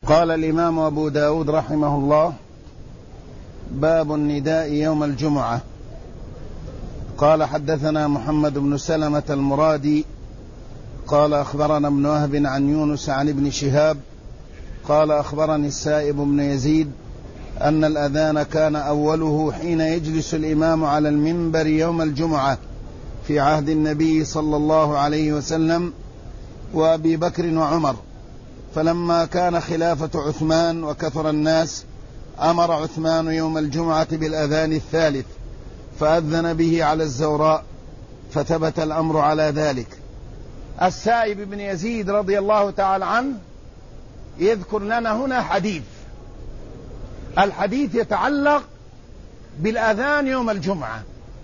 قال الإمام أبو داود رحمه الله: باب النداء يوم الجمعة. قال: حدثنا محمد بن سلمة المرادي قال: أخبرنا ابن وهب عن يونس عن ابن شهاب قال: أخبرني السائب بن يزيد أن الأذان كان أوله حين يجلس الإمام على المنبر يوم الجمعة في عهد النبي صلى الله عليه وسلم وأبي بكر وعمر، فلما كان خلافة عثمان وكثر الناس أمر عثمان يوم الجمعة بالأذان الثالث فأذن به على الزوراء، فثبت الأمر على ذلك. السائب بن يزيد رضي الله تعالى عنه يذكر لنا هنا حديث، الحديث يتعلق بالأذان يوم الجمعة.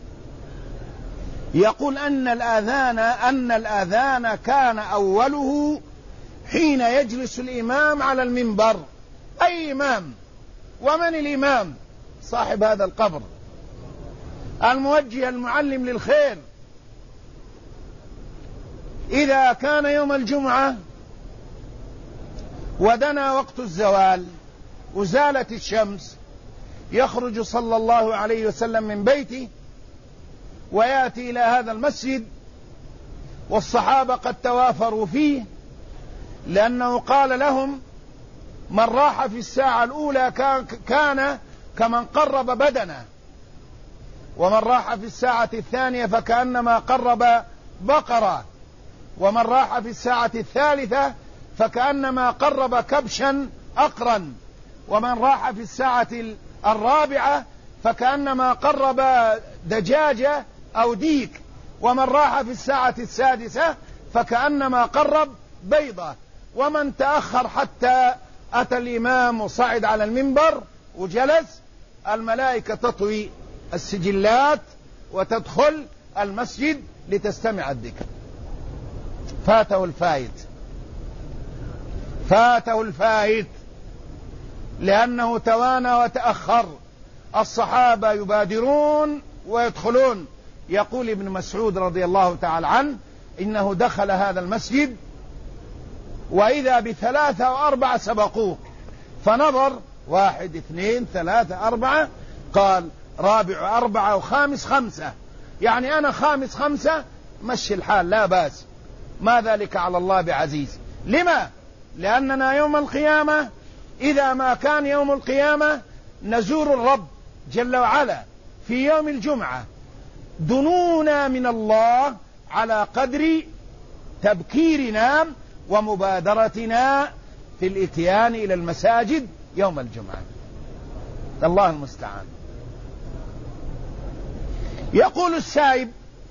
يقول أن الأذان كان أوله حين يجلس الإمام على المنبر. أي إمام؟ ومن الإمام؟ صاحب هذا القبر، الموجه المعلم للخير. إذا كان يوم الجمعة ودنا وقت الزوال وزالت الشمس، يخرج صلى الله عليه وسلم من بيته ويأتي إلى هذا المسجد، والصحابة قد توافروا فيه، لأنه قال لهم: من راح في الساعة الأولى كان كمن قرب بدنه، ومن راح في الساعة الثانية فكأنما قرب بقرة، ومن راح في الساعة الثالثة فكأنما قرب كبشا أقرا، ومن راح في الساعة الرابعة فكأنما قرب دجاجة أو ديك، ومن راح في الساعة السادسة فكأنما قرب بيضة. ومن تأخر حتى أتى الإمام وصعد على المنبر وجلس، الملائكة تطوي السجلات وتدخل المسجد لتستمع الذكر. فاته الفائت لأنه توانى وتأخر. الصحابة يبادرون ويدخلون. يقول ابن مسعود رضي الله تعالى عنه: إنه دخل هذا المسجد وإذا بثلاثة وأربعة سبقوه، فنظر: 1 2 3 4، قال: رابع 4 وخامس 5، يعني أنا خامس 5، مشي الحال لا بأس، ما ذلك على الله بعزيز. لما؟ لأننا يوم القيامة إذا ما كان يوم القيامة نزور الرب جل وعلا في يوم الجمعة، دنونا من الله على قدر تبكيرنا ومبادرتنا في الاتيان إلى المساجد يوم الجمعة. الله المستعان. يقول السائب: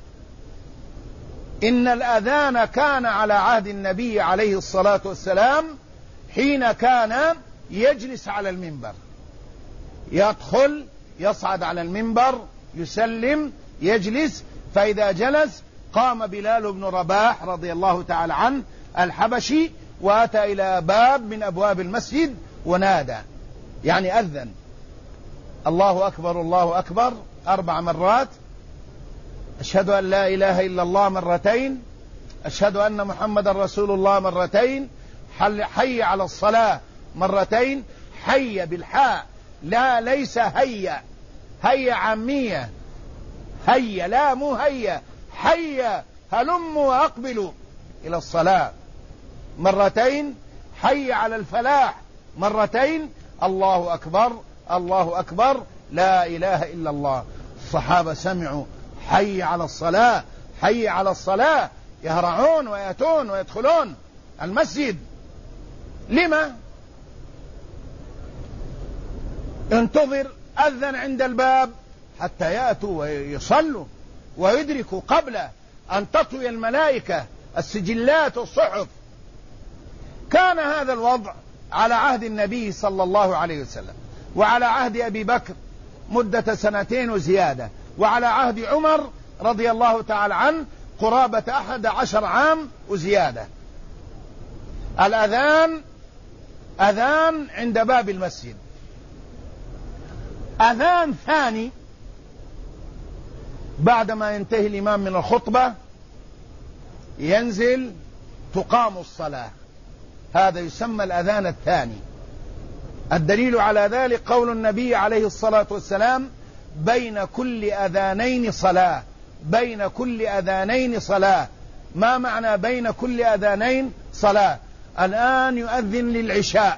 إن الأذان كان على عهد النبي عليه الصلاة والسلام حين كان يجلس على المنبر، يدخل يصعد على المنبر يسلم يجلس، فإذا جلس قام بلال بن رباح رضي الله تعالى عنه الحبشي وأتى إلى باب من أبواب المسجد ونادى، يعني أذن: الله أكبر الله أكبر 4 مرات، أشهد أن لا إله إلا الله مرتين، أشهد أن محمد رسول الله مرتين، حي على الصلاة مرتين. حي بالحاء، لا ليس هيا، هيا عامية، هيا لا مو هيا، حي هلموا وأقبلوا إلى الصلاة مرتين. حي على الفلاح مرتين. الله أكبر الله أكبر لا إله إلا الله. الصحابة سمعوا: حي على الصلاة حي على الصلاة، يهرعون ويأتون ويدخلون المسجد. لما؟ انتظر، أذن عند الباب حتى يأتوا ويصلوا ويدركوا قبل أن تطوي الملائكة السجلات والصحف. كان هذا الوضع على عهد النبي صلى الله عليه وسلم، وعلى عهد أبي بكر مدة 2 وزيادة، وعلى عهد عمر رضي الله تعالى عنه قرابة 11 عام وزيادة. الأذان أذان عند باب المسجد. أذان ثاني بعدما ينتهي الإمام من الخطبة ينزل تقام الصلاة، هذا يسمى الأذان الثاني. الدليل على ذلك قول النبي عليه الصلاة والسلام: بين كل أذانين صلاة. بين كل أذانين صلاة. ما معنى بين كل أذانين صلاة؟ الآن يؤذن للعشاء،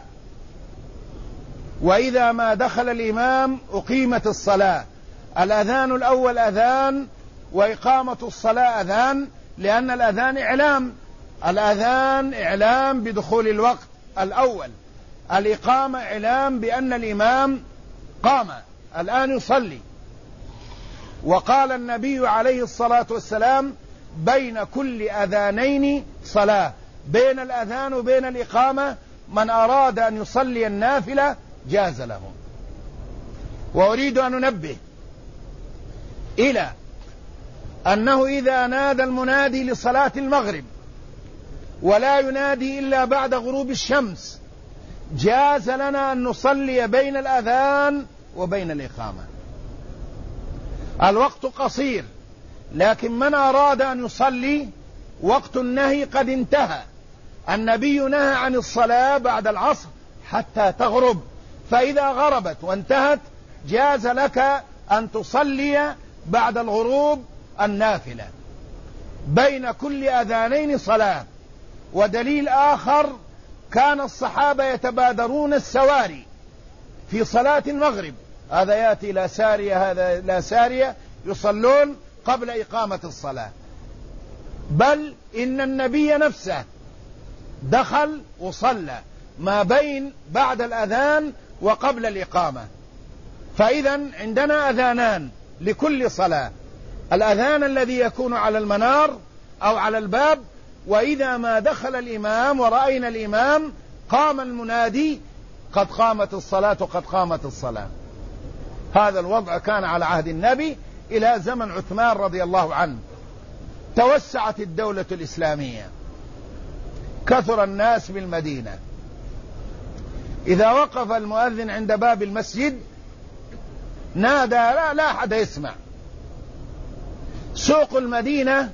وإذا ما دخل الإمام أقيمت الصلاة. الأذان الأول أذان، وإقامة الصلاة أذان، لأن الأذان إعلام. الأذان إعلام بدخول الوقت الأول، الإقامة إعلام بأن الإمام قام الآن يصلي. وقال النبي عليه الصلاة والسلام: بين كل أذانين صلاة. بين الأذان وبين الإقامة من أراد أن يصلي النافلة جاز له. وأريد أن أنبه إلى أنه إذا نادى المنادي لصلاة المغرب ولا ينادي إلا بعد غروب الشمس، جاز لنا أن نصلي بين الأذان وبين الإقامة. الوقت قصير، لكن من أراد أن يصلي وقت النهي قد انتهى. النبي نهى عن الصلاة بعد العصر حتى تغرب، فإذا غربت وانتهت جاز لك أن تصلي بعد الغروب النافلة. بين كل أذانين صلاة. ودليل آخر: كان الصحابة يتبادرون السواري في صلاة المغرب، هذا يأتي إلى سارية هذا إلى سارية، يصلون قبل إقامة الصلاة. بل إن النبي نفسه دخل وصلى ما بين بعد الأذان وقبل الإقامة. فإذا عندنا أذانان لكل صلاة: الأذان الذي يكون على المنار أو على الباب، وإذا ما دخل الإمام ورأينا الإمام قام المنادي: قد قامت الصلاة قد قامت الصلاة. هذا الوضع كان على عهد النبي إلى زمن عثمان رضي الله عنه. توسعت الدولة الإسلامية، كثر الناس بالمدينة. إذا وقف المؤذن عند باب المسجد نادى، لا أحد يسمع. سوق المدينة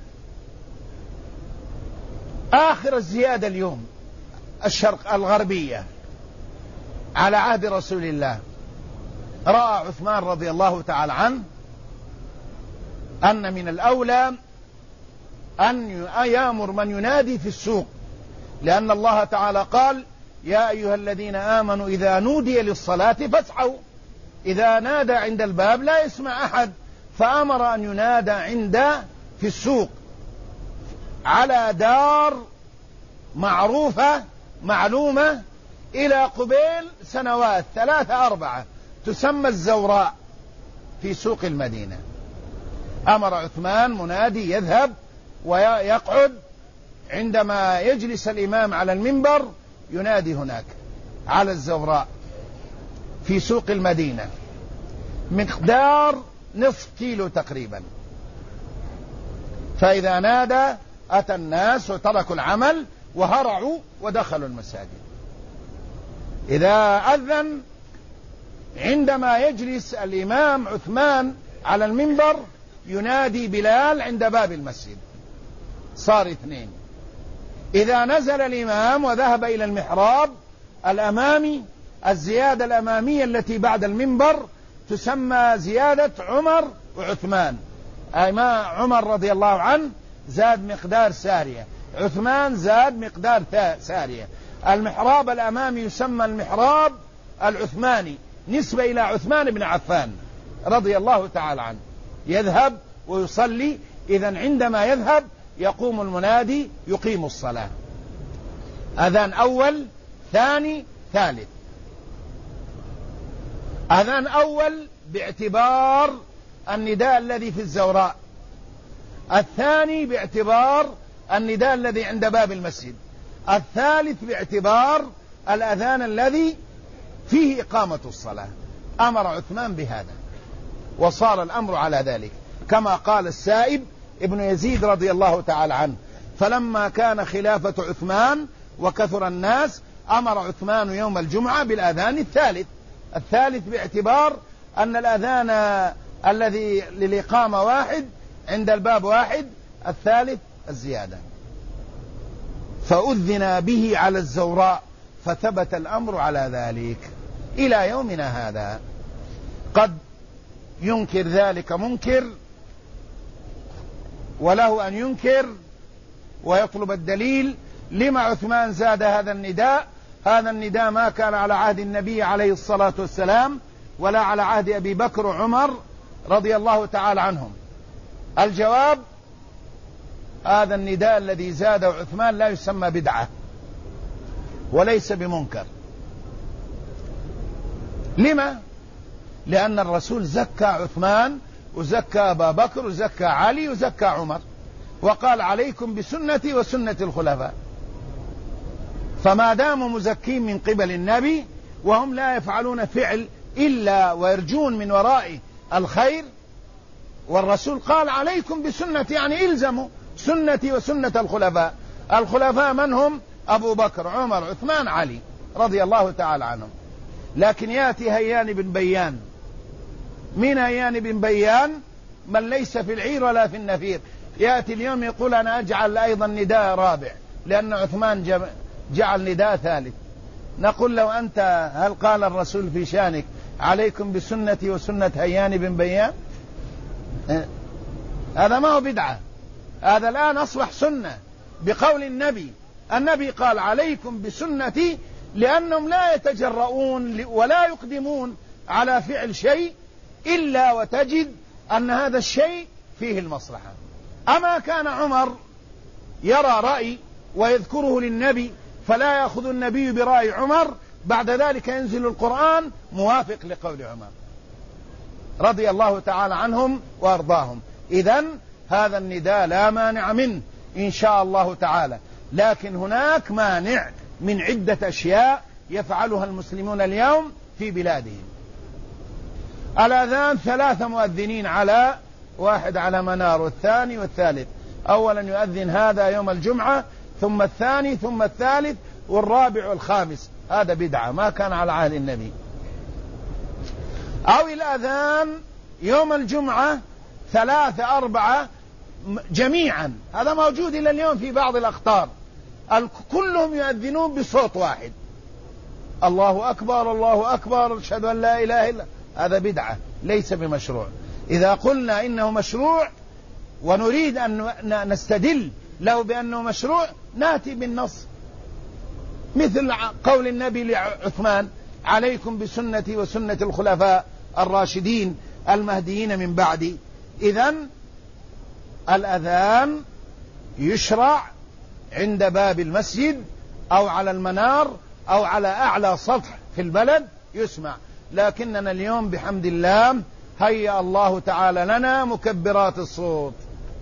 آخر الزيادة اليوم الشرق الغربية على عهد رسول الله. رأى عثمان رضي الله تعالى عنه أن من الأولى أن يأمر من ينادي في السوق، لأن الله تعالى قال: يا أيها الذين آمنوا إذا نودي للصلاة فاسعوا. إذا نادى عند الباب لا يسمع أحد، فأمر أن ينادى في السوق على دار معروفة معلومة إلى قبيل سنوات 3 4 تسمى الزوراء في سوق المدينة. أمر عثمان منادي يذهب ويقعد عندما يجلس الإمام على المنبر، ينادي هناك على الزوراء في سوق المدينة، مقدار نصف كيلو تقريبا. فإذا نادى أتى الناس وتركوا العمل وهرعوا ودخلوا المساجد. إذا أذن عندما يجلس الإمام عثمان على المنبر ينادي بلال عند باب المسجد، صار 2. إذا نزل الإمام وذهب إلى المحراب الأمامي، الزيادة الأمامية التي بعد المنبر تسمى زيادة عمر وعثمان. أي ما عمر رضي الله عنه زاد مقدار سارية، عثمان زاد مقدار سارية. المحراب الأمامي يسمى المحراب العثماني نسبة إلى عثمان بن عفان رضي الله تعالى عنه، يذهب ويصلي. إذن عندما يذهب يقوم المنادي يقيم الصلاة. أذان أول، ثاني، ثالث. أذان أول باعتبار النداء الذي في الزوراء، الثاني باعتبار النداء الذي عند باب المسجد، الثالث باعتبار الأذان الذي فيه إقامة الصلاة. أمر عثمان بهذا وصار الأمر على ذلك، كما قال السائب ابن يزيد رضي الله تعالى عنه: فلما كان خلافة عثمان وكثر الناس أمر عثمان يوم الجمعة بالأذان الثالث باعتبار أن الأذان الذي للإقامة واحد عند الباب واحد، الثالث الزيادة. فأذن به على الزوراء فثبت الأمر على ذلك. إلى يومنا هذا. قد ينكر ذلك منكر وله أن ينكر ويطلب الدليل لما عثمان زاد هذا النداء. هذا النداء ما كان على عهد النبي عليه الصلاة والسلام ولا على عهد أبي بكر وعمر رضي الله تعالى عنهم. الجواب: هذا النداء الذي زاده عثمان لا يسمى بدعة وليس بمنكر. لما؟ لأن الرسول زكى عثمان وزكى أبا بكر وزكى علي وزكى عمر، وقال: عليكم بسنتي وسنة الخلفاء. فما داموا مزكين من قبل النبي وهم لا يفعلون فعل إلا ويرجون من ورائه الخير، والرسول قال: عليكم بسنتي، يعني إلزموا سنتي وسنة الخلفاء. الخلفاء من هم؟ أبو بكر، عمر، عثمان، علي رضي الله تعالى عنهم. لكن يأتي هيان بن بيان. من هيان بن بيان؟ من ليس في العير ولا في النفير. يأتي اليوم يقول: أنا أجعل أيضا نداء رابع لأن عثمان جعل نداء ثالث. نقول له: أنت هل قال الرسول في شانك عليكم بسنتي وسنة هيان بن بيان؟ هذا ما هو بدعة، هذا الآن أصبح سنة بقول النبي. النبي قال: عليكم بسنتي، لأنهم لا يتجرؤون ولا يقدمون على فعل شيء إلا وتجد أن هذا الشيء فيه المصلحة. أما كان عمر يرى رأي ويذكره للنبي فلا يأخذ النبي برأي عمر، بعد ذلك ينزل القرآن موافق لقول عمر رضي الله تعالى عنهم وأرضاهم. إذن هذا النداء لا مانع منه إن شاء الله تعالى، لكن هناك مانع من عدة أشياء يفعلها المسلمون اليوم في بلادهم. الأذان 3 مؤذنين، على واحد على منار والثاني والثالث. أولا يؤذن هذا يوم الجمعة، ثم الثاني، ثم الثالث، والرابع والخامس. هذا بدعة ما كان على عهد النبي. أو الأذان يوم الجمعة 3 4 جميعا، هذا موجود إلى اليوم في بعض الأقطار، كلهم يؤذنون بصوت واحد: الله أكبر الله أكبر أشهد أن لا إله إلا. هذا بدعة ليس بمشروع. إذا قلنا إنه مشروع ونريد أن نستدل له بأنه مشروع نأتي بالنص، مثل قول النبي لعثمان: عليكم بسنتي وسنة الخلفاء الراشدين المهديين من بعدي. إذن الأذان يشرع عند باب المسجد أو على المنار أو على أعلى سطح في البلد يسمع. لكننا اليوم بحمد الله هيأ الله تعالى لنا مكبرات الصوت،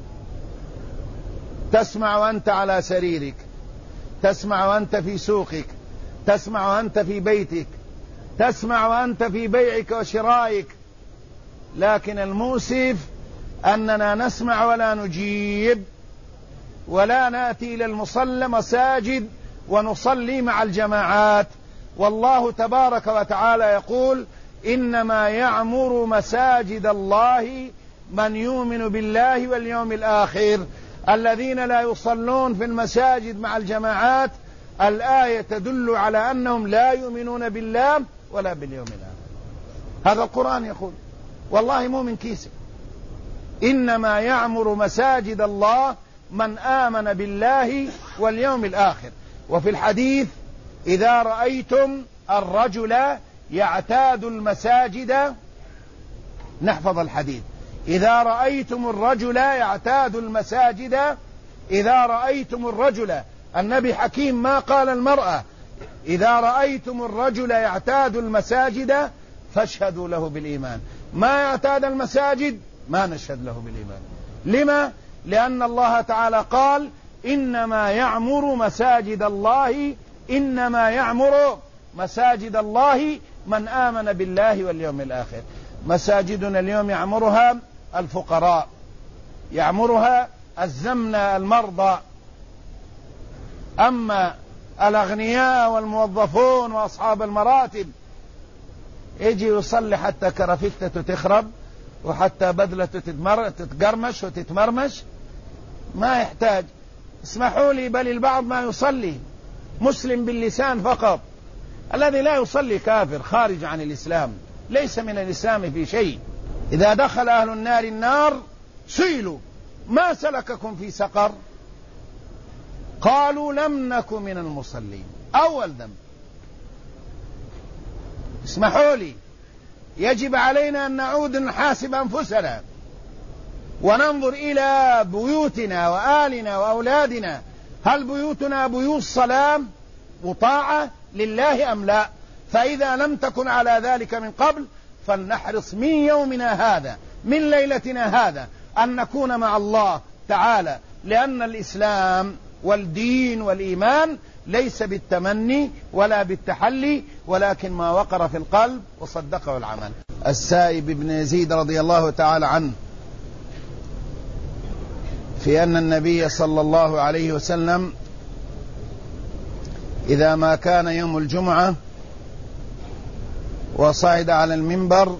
تسمع وأنت على سريرك، تسمع وأنت في سوقك، تسمع وأنت في بيتك، تسمع وأنت في بيعك وشرائك. لكن المؤسف أننا نسمع ولا نجيب، ولا نأتي إلى المصلى مساجد ونصلي مع الجماعات. والله تبارك وتعالى يقول: إنما يعمر مساجد الله من يؤمن بالله واليوم الآخر. الذين لا يصلون في المساجد مع الجماعات، الآية تدل على أنهم لا يؤمنون بالله ولا باليوم الآخر. هذا القرآن يقول، والله مو من كيسه. إنما يعمر مساجد الله من آمن بالله واليوم الآخر. وفي الحديث: إذا رأيتم الرجل يعتاد المساجد، نحفظ الحديث: إذا رأيتم الرجل يعتاد المساجد، إذا رأيتم الرجل، النبي حكيم ما قال المرأة، إذا رأيتم الرجل يعتاد المساجد فاشهدوا له بالإيمان. ما يعتاد المساجد ما نشهد له بالإيمان. لما؟ لأن الله تعالى قال: إنما يعمر مساجد الله، إنما يعمر مساجد الله من آمن بالله واليوم الآخر. مساجدنا اليوم يعمرها الفقراء، يعمرها الزمنة المرضى. أما الأغنياء والموظفون وأصحاب المراتب يجي يصلي حتى كرفتته تخرب وحتى بدلته تتقرمش وتتمرمش، ما يحتاج. اسمحوا لي، بل البعض ما يصلي مسلم باللسان فقط، الذي لا يصلي كافر خارج عن الإسلام، ليس من الإسلام في شيء. إذا دخل أهل النار النار سئلوا ما سلككم في سقر؟ قالوا لم نك من المصلين. أول ذنب. اسمحوا لي، يجب علينا أن نعود نحاسب أنفسنا وننظر إلى بيوتنا وآلنا وأولادنا، هل بيوتنا بيوت صلاة وطاعة لله أم لا؟ فإذا لم تكن على ذلك من قبل فلنحرص من يومنا هذا، من ليلتنا هذا، أن نكون مع الله تعالى، لأن الإسلام والدين والإيمان ليس بالتمني ولا بالتحلي، ولكن ما وقر في القلب وصدقه العمل. السائب بن يزيد رضي الله تعالى عنه في أن النبي صلى الله عليه وسلم إذا ما كان يوم الجمعة وصعد على المنبر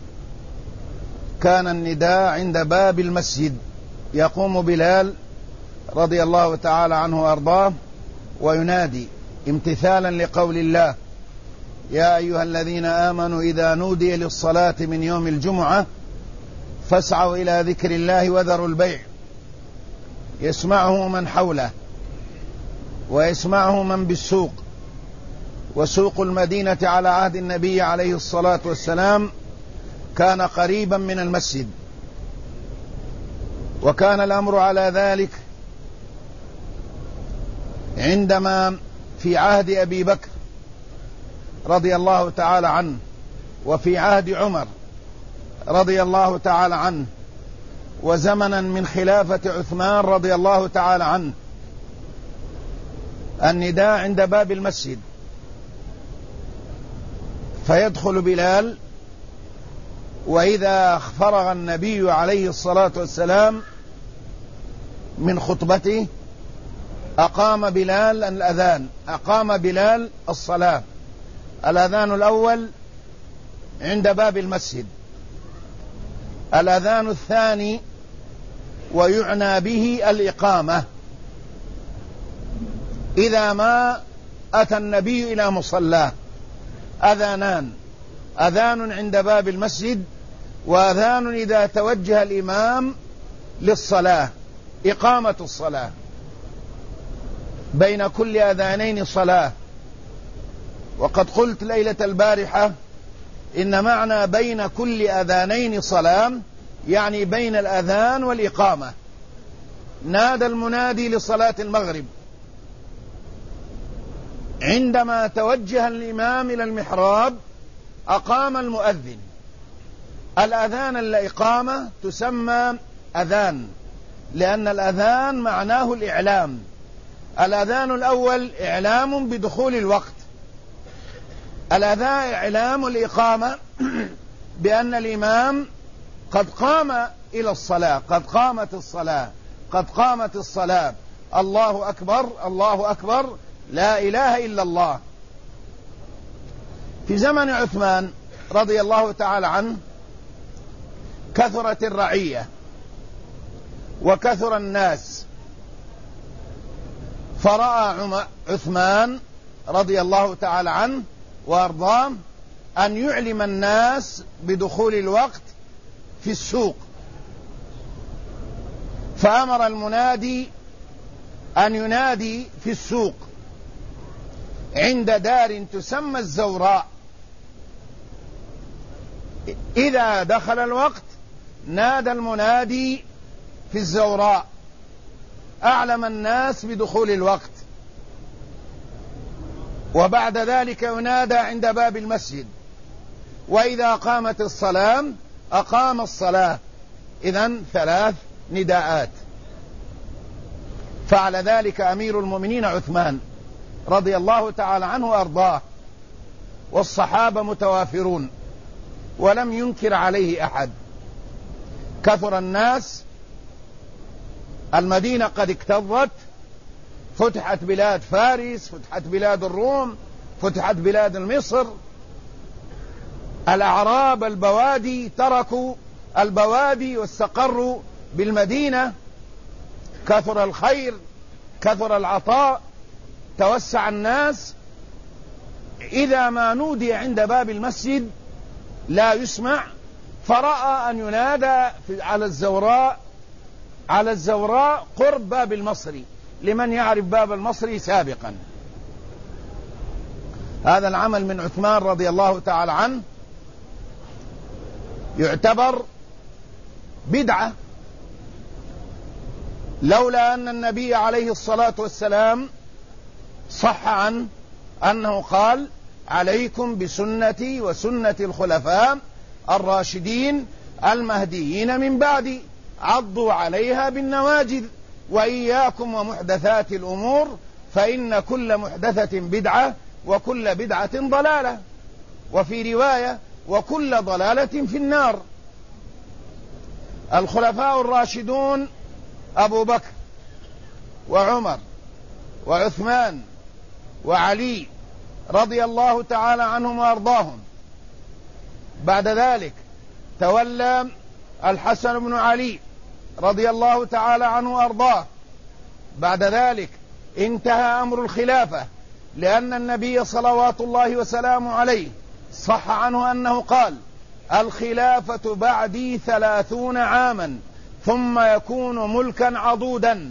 كان النداء عند باب المسجد، يقوم بلال رضي الله تعالى عنه وأرضاه وينادي امتثالا لقول الله: يا أيها الذين آمنوا إذا نودي للصلاة من يوم الجمعة فاسعوا إلى ذكر الله وذروا البيع. يسمعه من حوله ويسمعه من بالسوق، وسوق المدينة على عهد النبي عليه الصلاة والسلام كان قريبا من المسجد، وكان الأمر على ذلك عندما في عهد أبي بكر رضي الله تعالى عنه، وفي عهد عمر رضي الله تعالى عنه، وزمنا من خلافة عثمان رضي الله تعالى عنه، النداء عند باب المسجد، فيدخل بلال، وإذا فرغ النبي عليه الصلاة والسلام من خطبته أقام بلال الأذان، أقام بلال الصلاة. الأذان الأول عند باب المسجد، الأذان الثاني ويعنى به الإقامة إذا ما أتى النبي إلى مصلاه. أذانان: أذان عند باب المسجد، وأذان إذا توجه الإمام للصلاة، إقامة الصلاة. بين كل أذانين صلاة. وقد قلت ليلة البارحة إن معنى بين كل أذانين صلاة يعني بين الأذان والإقامة. نادى المنادي لصلاة المغرب، عندما توجه الإمام إلى المحراب أقام المؤذن. الأذان الإقامة تسمى أذان، لأن الأذان معناه الإعلام. الأذان الأول إعلام بدخول الوقت، الأذان إعلام الإقامة بأن الإمام قد قام إلى الصلاة، قد قامت الصلاة، قد قامت الصلاة، الله أكبر، الله أكبر، لا إله إلا الله. في زمن عثمان رضي الله تعالى عنه كثرت الرعية وكثر الناس، فرأى عثمان رضي الله تعالى عنه وأرضاه أن يعلم الناس بدخول الوقت في السوق، فأمر المنادي أن ينادي في السوق عند دار تسمى الزوراء. إذا دخل الوقت نادى المنادي في الزوراء، أعلم الناس بدخول الوقت. وبعد ذلك ينادى عند باب المسجد، وإذا قامت الصلاة أقام الصلاة. إذن 3 نداءات. فعل ذلك أمير المؤمنين عثمان رضي الله تعالى عنه وأرضاه، والصحابة متوافرون ولم ينكر عليه أحد. كثر الناس، المدينة قد اكتظت، فتحت بلاد فارس، فتحت بلاد الروم، فتحت بلاد مصر. الأعراب البوادي تركوا البوادي واستقروا بالمدينة. كثر الخير، كثر العطاء، توسع الناس. إذا ما نودي عند باب المسجد لا يسمع، فرأى أن ينادى على الزوراء قرب باب المصري، لمن يعرف باب المصري سابقا. هذا العمل من عثمان رضي الله تعالى عنه يعتبر بدعة، لولا أن النبي عليه الصلاة والسلام صح عنه أنه قال: عليكم بسنتي وسنة الخلفاء الراشدين المهديين من بعدي، عضوا عليها بالنواجذ، وإياكم ومحدثات الأمور، فإن كل محدثة بدعة وكل بدعة ضلالة، وفي رواية: وكل ضلالة في النار. الخلفاء الراشدون أبو بكر وعمر وعثمان وعلي رضي الله تعالى عنهم وأرضاهم. بعد ذلك تولى الحسن بن علي رضي الله تعالى عنه وأرضاه. بعد ذلك انتهى أمر الخلافة، لأن النبي صلوات الله وسلامه عليه صح عنه أنه قال: الخلافة بعدي 30 عاما ثم يكون ملكا عضودا.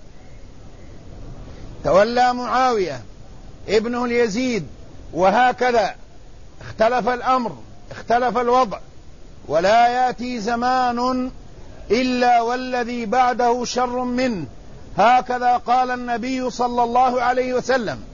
تولى معاوية ابنه اليزيد، وهكذا اختلف الأمر، اختلف الوضع، ولا يأتي زمان إلا والذي بعده شر منه، هكذا قال النبي صلى الله عليه وسلم.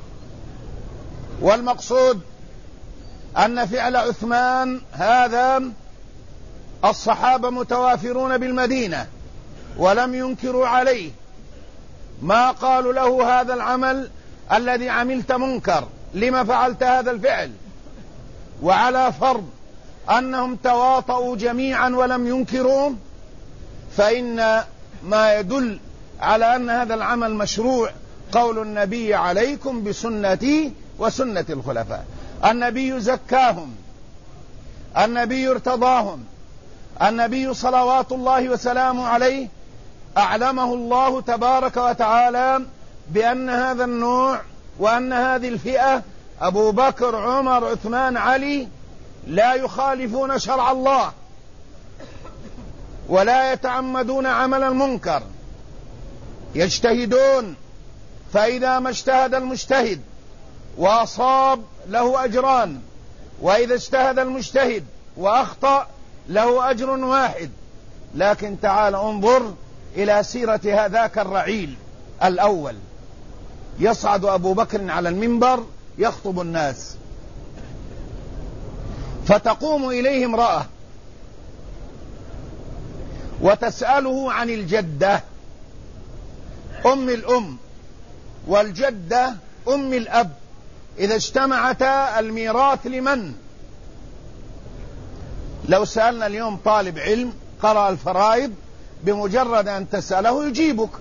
والمقصود أن فعل عثمان هذا الصحابة متوافرون بالمدينة ولم ينكروا عليه، ما قالوا له: هذا العمل الذي عملت منكر، لما فعلت هذا الفعل؟ وعلى فرض أنهم تواطؤوا جميعا ولم ينكروا، فإن ما يدل على أن هذا العمل مشروع قول النبي: عليكم بسنتي وسنة الخلفاء. النبي زكاهم، النبي ارتضاهم، النبي صلوات الله وسلامه عليه أعلمه الله تبارك وتعالى بأن هذا النوع وأن هذه الفئة أبو بكر عمر عثمان علي لا يخالفون شرع الله ولا يتعمدون عمل المنكر، يجتهدون، فإذا ما اجتهد المجتهد وأصاب له أجران، وإذا اجتهد المجتهد وأخطأ له أجر واحد. لكن تعال انظر إلى سيرة هذاك الرعيل الأول، يصعد أبو بكر على المنبر يخطب الناس، فتقوم إليه امرأة وتسأله عن الجدة أم الأم والجدة أم الأب، إذا اجتمعتا الميراث لمن؟ لو سألنا اليوم طالب علم قرأ الفرائض بمجرد أن تسأله يجيبك،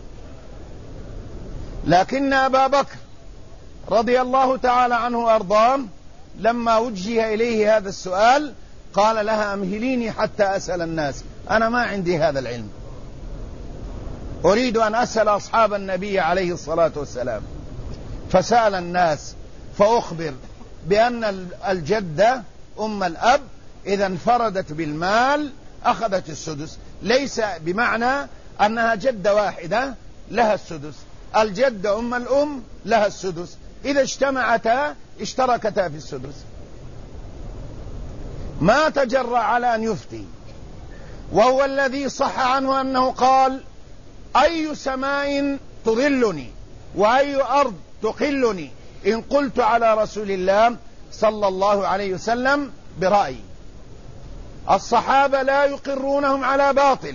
لكن أبا بكر رضي الله تعالى عنه وأرضاه لما وجه إليه هذا السؤال قال لها: أمهليني حتى أسأل الناس، أنا ما عندي هذا العلم، أريد أن أسأل أصحاب النبي عليه الصلاة والسلام. فسأل الناس، فأخبر بأن الجدة أم الأب إذا انفردت بالمال أخذت السدس، ليس بمعنى أنها جدة واحدة لها السدس، الجدة أم الأم لها السدس، إذا اجتمعتا اشتركتا في السدس. ما تجرأ على أن يفتي، وهو الذي صح عنه أنه قال: أي سماء تظلني وأي أرض تقلني إن قلت على رسول الله صلى الله عليه وسلم برأيي. الصحابة لا يقرونهم على باطل.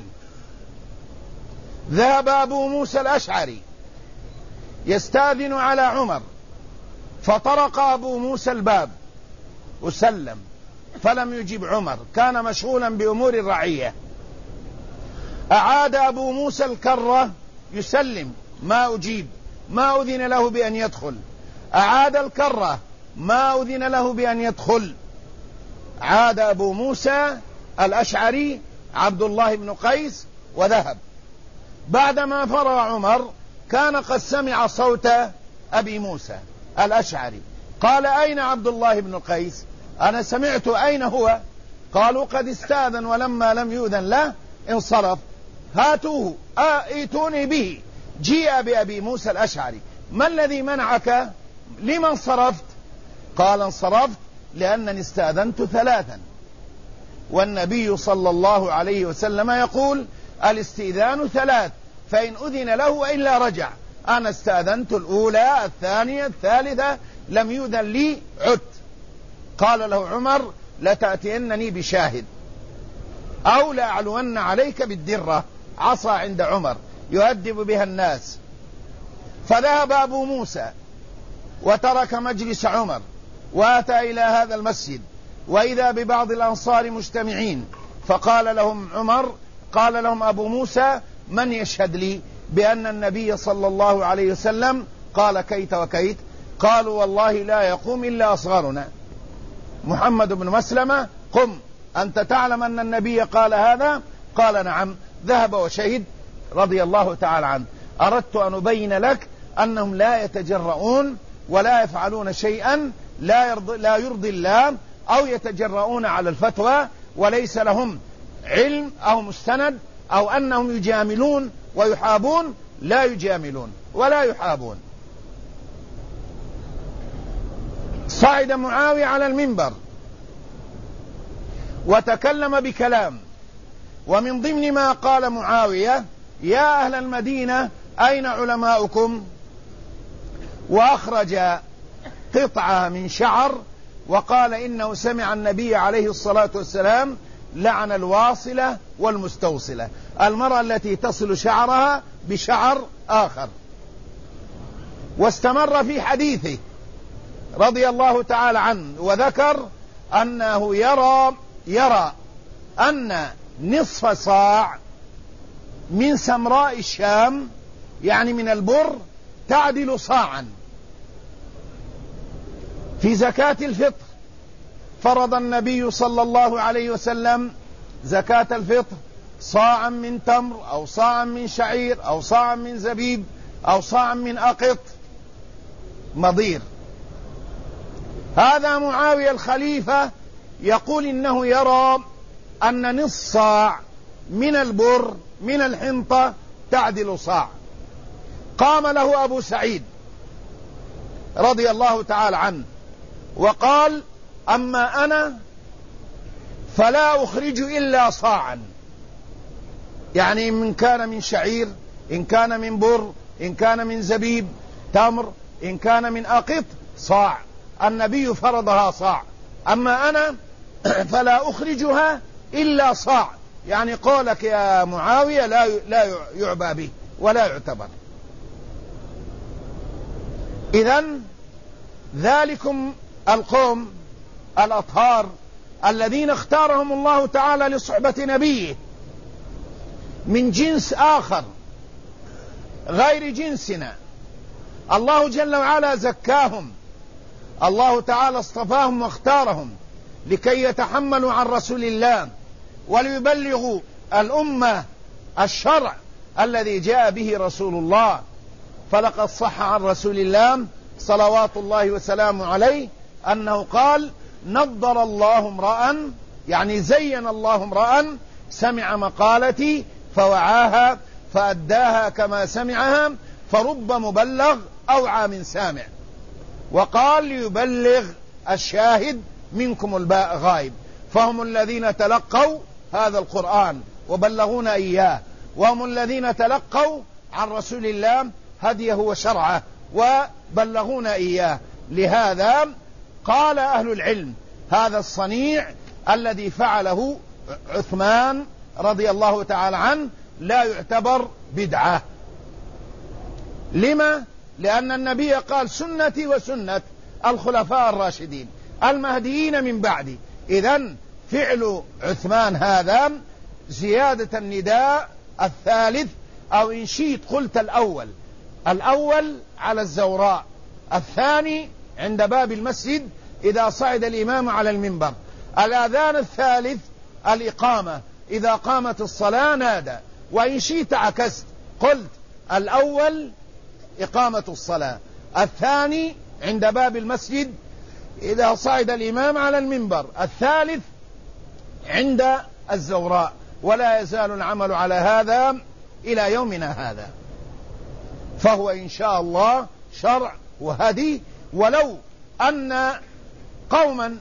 ذهب أبو موسى الأشعري يستأذن على عمر، فطرق أبو موسى الباب وسلم، فلم يجب عمر، كان مشغولا بأمور الرعية. أعاد أبو موسى الكرة يسلم، ما أجيب، ما أذن له بأن يدخل. أعاد الكرة، ما أذن له بأن يدخل. عاد أبو موسى الأشعري عبد الله بن قيس وذهب. بعدما فرغ عمر كان قد سمع صوت أبي موسى الأشعري، قال أين عبد الله بن قيس؟ أنا سمعت أين هو؟ قالوا قد استأذن ولما لم يؤذن له انصرف. هاتوه ائتوني به. جيء بأبي موسى الأشعري. ما الذي منعك؟ لما انصرفت؟ قال انصرفت لأنني استأذنت 3، والنبي صلى الله عليه وسلم يقول الاستئذان 3، فإن أذن له وإلا رجع. أنا استأذنت الأولى، الثانية، الثالثة، لم يؤذن لي، عدت. قال له عمر لتأتينني بشاهد أو لأعلون عليك بالدرة، عصا عند عمر يؤدب بها الناس. فذهب أبو موسى وترك مجلس عمر وأتى إلى هذا المسجد، وإذا ببعض الأنصار مجتمعين، فقال لهم عمر، قال لهم أبو موسى من يشهد لي بأن النبي صلى الله عليه وسلم قال كيت وكيت؟ قالوا والله لا يقوم إلا أصغرنا. محمد بن مسلمة قم، أنت تعلم أن النبي قال هذا؟ قال نعم. ذهب وشهد رضي الله تعالى عنه. أردت أن أبين لك أنهم لا يتجرؤون ولا يفعلون شيئا لا يرضي الله، أو يتجرؤون على الفتوى وليس لهم علم أو مستند، أو أنهم يجاملون ويحابون. لا يجاملون ولا يحابون. صعد معاوية على المنبر وتكلم بكلام، ومن ضمن ما قال معاوية يا أهل المدينة أين علماؤكم؟ وأخرج قطعة من شعر وقال إنه سمع النبي عليه الصلاة والسلام لعن الواصلة والمستوصلة، المرأة التي تصل شعرها بشعر آخر. واستمر في حديثه رضي الله تعالى عنه وذكر أنه يرى أن نصف صاع من سمراء الشام، يعني من البر، تعدل صاعا. في زكاة الفطر فرض النبي صلى الله عليه وسلم زكاة الفطر صاعا من تمر أو صاعا من شعير أو صاعا من زبيب أو صاعا من أقط مضير. هذا معاوية الخليفة يقول إنه يرى أن نصف صاع من البر من الحنطة تعدل صاع. قام له أبو سعيد رضي الله تعالى عنه وقال أما أنا فلا أخرج إلا صاعا، يعني إن كان من شعير، إن كان من بر، إن كان من زبيب تمر، إن كان من أقط صاع. النبي فرضها صاع، أما أنا فلا أخرجها إلا صاع، يعني قولك يا معاوية لا يعبى به ولا يعتبر. إذن ذلكم القوم الأطهار الذين اختارهم الله تعالى لصحبة نبيه من جنس آخر غير جنسنا، الله جل وعلا زكاهم، الله تعالى اصطفاهم واختارهم لكي يتحملوا عن رسول الله وليبلغوا الأمة الشرع الذي جاء به رسول الله. فلقد صح عن رسول الله صلوات الله وسلامه عليه أنه قال نضر الله امرأ، يعني زين الله امرأ سمع مقالتي فوعاها فأداها كما سمعها، فرب مبلغ أوعى من سامع. وقال ليبلغ الشاهد منكم الغائب، فهم الذين تلقوا هذا القرآن وبلغونا إياه، وهم الذين تلقوا عن رسول الله هديه وشرعه وبلغونا إياه. لهذا قال أهل العلم هذا الصنيع الذي فعله عثمان رضي الله تعالى عنه لا يعتبر بدعة. لما؟ لأن النبي قال سنتي وسنة الخلفاء الراشدين المهديين من بعدي. إذن فعل عثمان هذا زيادة النداء الثالث، أو إن شئت قلت الأول على الزوراء، الثاني عند باب المسجد إذا صعد الإمام على المنبر، الأذان الثالث الإقامة إذا قامت الصلاة نادى، وإن شئت عكست قلت الأول إقامة الصلاة، الثاني عند باب المسجد إذا صعد الإمام على المنبر. الثالث عند الزوراء. ولا يزال العمل على هذا إلى يومنا هذا، فهو إن شاء الله شرع وهدي. ولو أن قوما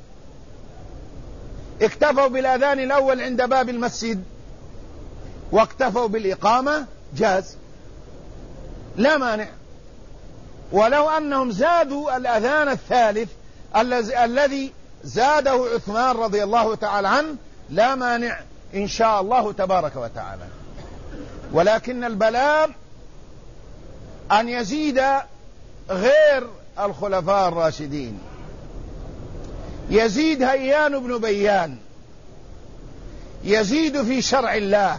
اكتفوا بالأذان الأول عند باب المسجد واكتفوا بالإقامة جاز، لا مانع. ولو أنهم زادوا الأذان الثالث الذي زاده عثمان رضي الله تعالى عنه لا مانع إن شاء الله تبارك وتعالى. ولكن البلاء أن يزيد غير الخلفاء الراشدين، يزيد هيان بن بيان، يزيد في شرع الله،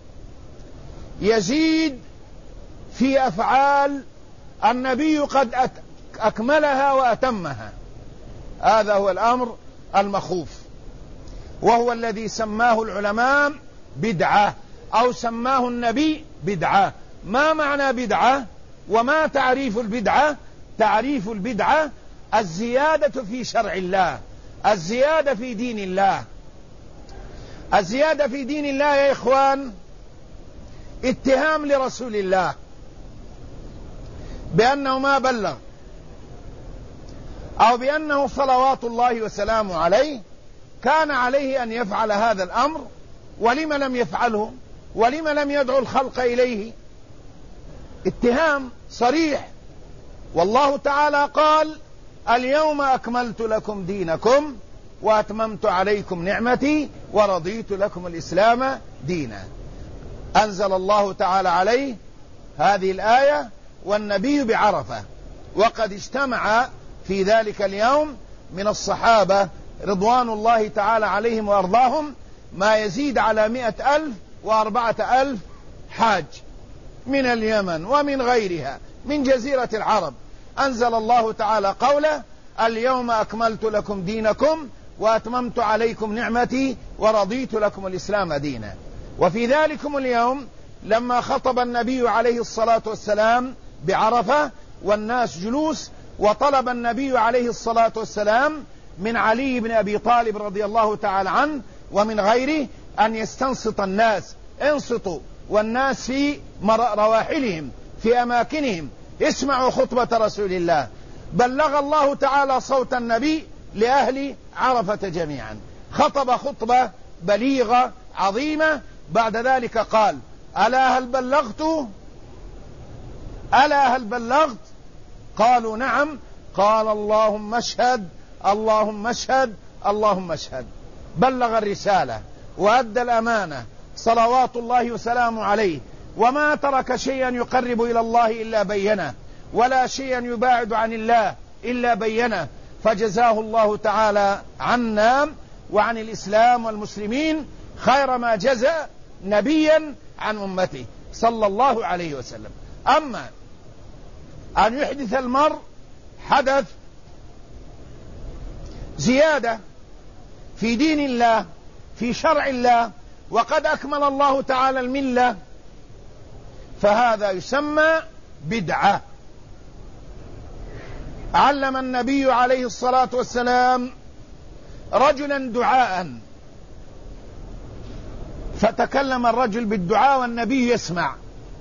يزيد في أفعال النبي قد أكملها وأتمها. هذا هو الأمر المخوف، وهو الذي سماه العلماء بدعة أو سماه النبي بدعة. ما معنى بدعة وما تعريف البدعة؟ تعريف البدعة الزيادة في شرع الله، الزيادة في دين الله. الزيادة في دين الله يا إخوان اتهام لرسول الله بأنه ما بلغ، أو بأنه صلوات الله وسلامه عليه كان عليه أن يفعل هذا الأمر، ولم لم يفعله، ولم لم يدعو الخلق إليه. اتهام صريح. والله تعالى قال: اليوم أكملت لكم دينكم وأتممت عليكم نعمتي ورضيت لكم الإسلام دينا. أنزل الله تعالى عليه هذه الآية والنبي بعرفة، وقد اجتمع في ذلك اليوم من الصحابة رضوان الله تعالى عليهم وأرضاهم ما يزيد على 100,000 و4,000 حاج من اليمن ومن غيرها من جزيرة العرب. أنزل الله تعالى قوله: اليوم أكملت لكم دينكم وأتممت عليكم نعمتي ورضيت لكم الإسلام دينا. وفي ذلكم اليوم لما خطب النبي عليه الصلاة والسلام بعرفة والناس جلوس، وطلب النبي عليه الصلاة والسلام من علي بن أبي طالب رضي الله تعالى عنه ومن غيره أن يستنصت الناس. انصتوا والناس في رواحلهم في أماكنهم، اسمعوا خطبة رسول الله. بلغ الله تعالى صوت النبي لأهل عرفة جميعا، خطب خطبة بليغة عظيمة. بعد ذلك قال: ألا هل بلغت؟ ألا هل بلغت؟ قالوا: نعم. قال: اللهم اشهد، اللهم اشهد، اللهم اشهد. بلغ الرسالة وأدى الأمانة صلوات الله وسلامه عليه، وما ترك شيئا يقرب إلى الله إلا بينه، ولا شيئا يباعد عن الله إلا بينه. فجزاه الله تعالى عنا وعن الإسلام والمسلمين خير ما جزى نبيا عن أمته صلى الله عليه وسلم. أما أن يحدث المرء حدث زيادة في دين الله في شرع الله وقد أكمل الله تعالى الملة، فهذا يسمى بدعة. علم النبي عليه الصلاة والسلام رجلا دعاء، فتكلم الرجل بالدعاء والنبي يسمع: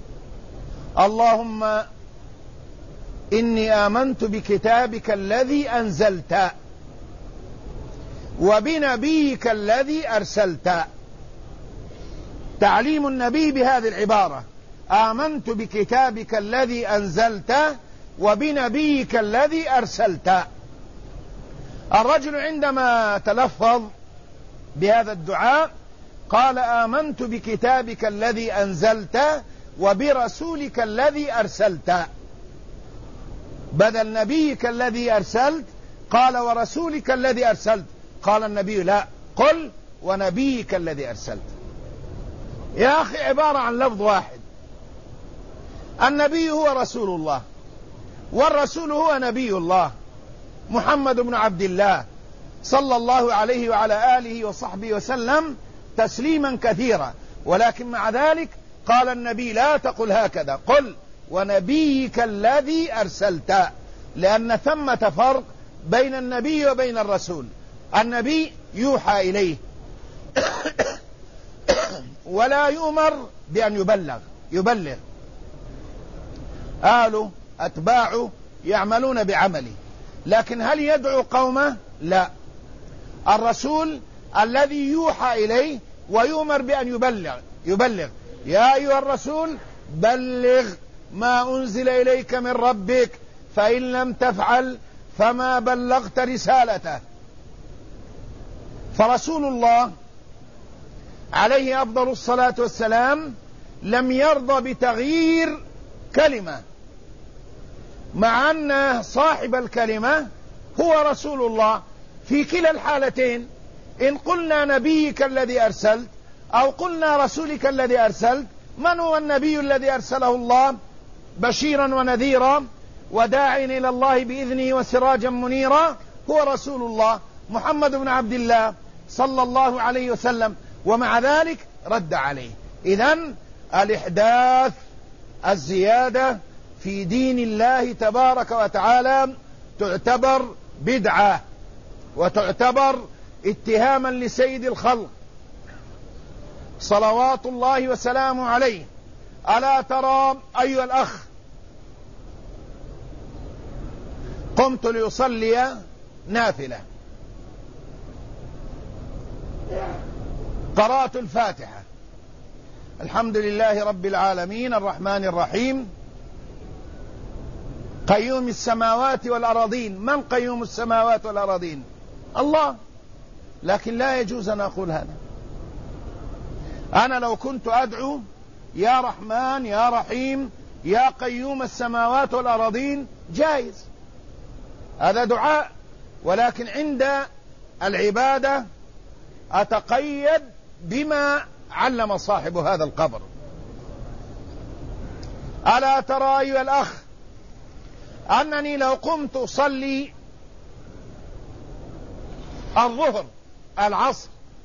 اللهم إني آمنت بكتابك الذي أنزلت وبنبيك الذي أرسلت. تعليم النبي بهذه العبارة: آمنت بكتابك الذي أنزلت وبنبيك الذي أرسلت. الرجل عندما تلفظ بهذا الدعاء قال: آمنت بكتابك الذي أنزلت وبرسولك الذي أرسلت، بدل نبيك الذي أرسلت قال ورسولك الذي أرسلت. قال النبي: لا، قل ونبيك الذي أرسلت. يا أخي عبارة عن لفظ واحد. النبي هو رسول الله، والرسول هو نبي الله محمد بن عبد الله صلى الله عليه وعلى آله وصحبه وسلم تسليما كثيرا. ولكن مع ذلك قال النبي: لا تقل هكذا، قل ونبيك الذي أرسلت، لأن ثمة فرق بين النبي وبين الرسول. النبي يوحى إليه ولا يؤمر بأن يبلغ آله أتباعه يعملون بعمله، لكن هل يدعو قومه؟ لا. الرسول الذي يوحى إليه ويؤمر بأن يبلغ يا أيها الرسول بلغ ما أنزل إليك من ربك فإن لم تفعل فما بلغت رسالته. فرسول الله عليه أفضل الصلاة والسلام لم يرضى بتغيير كلمة، مع أن صاحب الكلمة هو رسول الله في كلا الحالتين. إن قلنا نبيك الذي أرسلت أو قلنا رسولك الذي أرسلت، من هو النبي الذي أرسله الله بشيرا ونذيرا وداعيا إلى الله بإذنه وسراجا منيرا؟ هو رسول الله محمد بن عبد الله صلى الله عليه وسلم، ومع ذلك رد عليه. إذن الإحداث، الزيادة في دين الله تبارك وتعالى تعتبر بدعة وتعتبر اتهاما لسيد الخلق صلوات الله وسلامه عليه. ألا ترى أيها الأخ قمت لأصلي نافلة، قرأت الفاتحة، الحمد لله رب العالمين الرحمن الرحيم قيوم السماوات والأراضين. من قيوم السماوات والأراضين؟ الله. لكن لا يجوز أن أقول هذا. أنا لو كنت أدعو يا رحمن يا رحيم يا قيوم السماوات والأراضين جائز، هذا دعاء، ولكن عند العبادة أتقيد بما علم صاحب هذا القبر. ألا ترى أيها الأخ أنني لو قمت أصلي الظهر العصر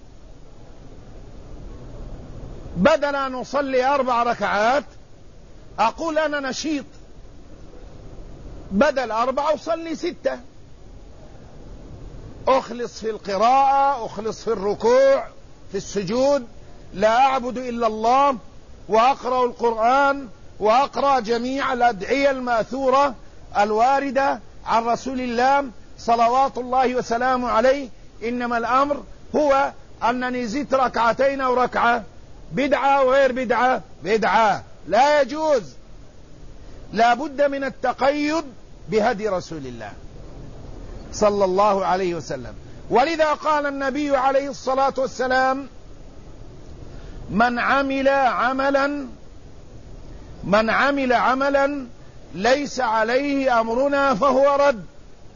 بدل أن أصلي 4 ركعات أقول أنا نشيط، بدل 4 أصلي 6، أخلص في القراءة، أخلص في الركوع، في السجود، لا أعبد إلا الله، وأقرأ القرآن، وأقرأ جميع الأدعية الماثورة الواردة عن رسول الله صلوات الله وسلامه عليه. إنما الأمر هو أنني زدت 2 أو ركعة. بدعة وغير بدعة؟ بدعة، لا يجوز. لا بد من التقيد بهدي رسول الله صلى الله عليه وسلم. ولذا قال النبي عليه الصلاة والسلام من عمل عملا ليس عليه أمرنا فهو رد.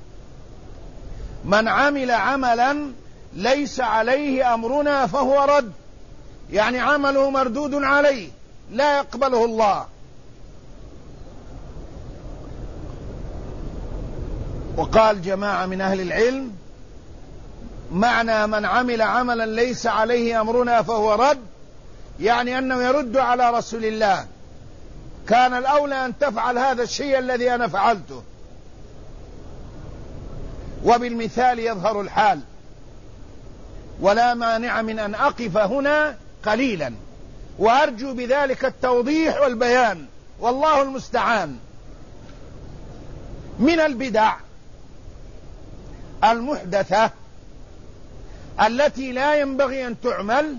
من عمل عملا ليس عليه أمرنا فهو رد، يعني عمله مردود عليه لا يقبله الله. وقال جماعة من أهل العلم معنى من عمل عملا ليس عليه أمرنا فهو رد، يعني أنه يرد على رسول الله. كان الأولى أن تفعل هذا الشيء الذي أنا فعلته. وبالمثال يظهر الحال، ولا مانع من أن أقف هنا قليلا وأرجو بذلك التوضيح والبيان، والله المستعان. من البدع المحدثة التي لا ينبغي أن تعمل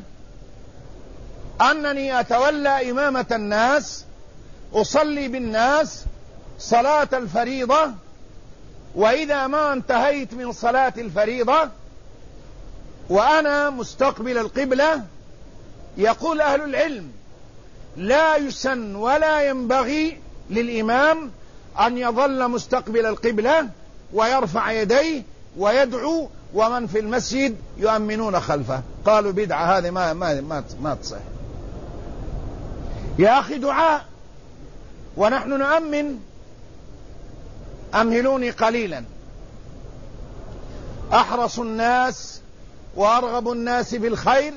أنني أتولى إمامة الناس، أصلي بالناس صلاة الفريضة، وإذا ما انتهيت من صلاة الفريضة وأنا مستقبل القبلة، يقول أهل العلم لا يسن ولا ينبغي للإمام أن يظل مستقبل القبلة ويرفع يديه ويدعو ومن في المسجد يؤمنون خلفه. قالوا بدعة، هذه ما تصح. يا أخي دعاء ونحن نؤمن. أمهلوني قليلا. أحرص الناس وأرغب الناس بالخير